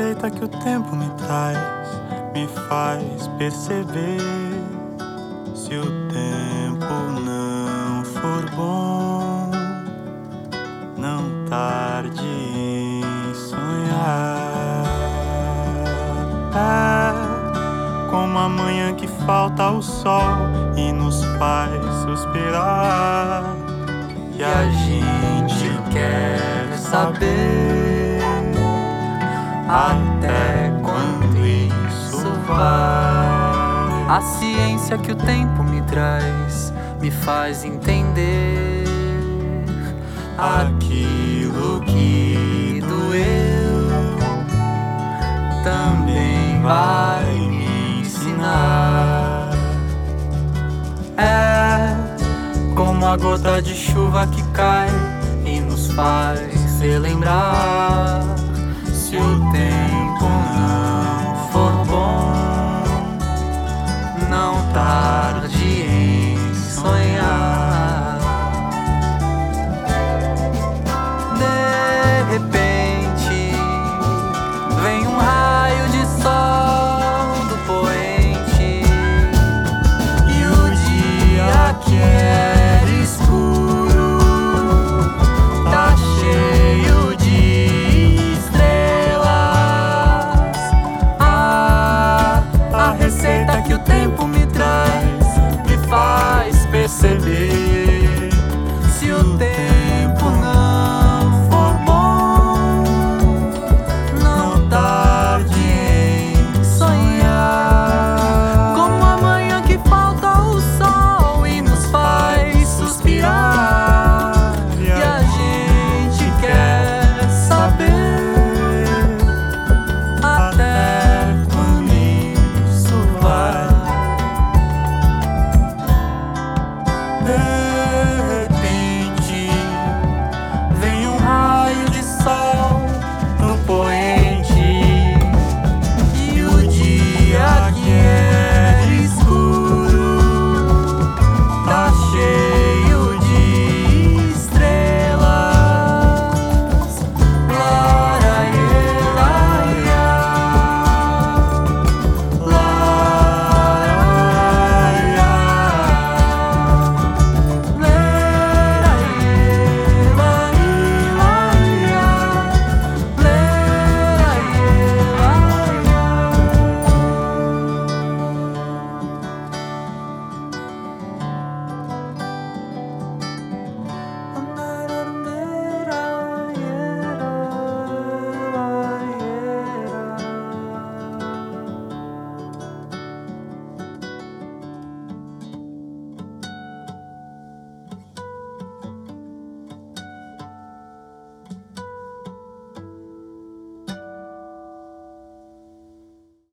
receita que o tempo me traz me faz perceber. Se o tempo não for bom, não tarde em sonhar. É como a manhã que falta o sol e nos faz suspirar. E a gente quer saber até quando isso vai. A ciência que o tempo me traz me faz entender aquilo que doeu também vai me ensinar. É como a gota de chuva que cai e nos faz relembrar. Se o tempo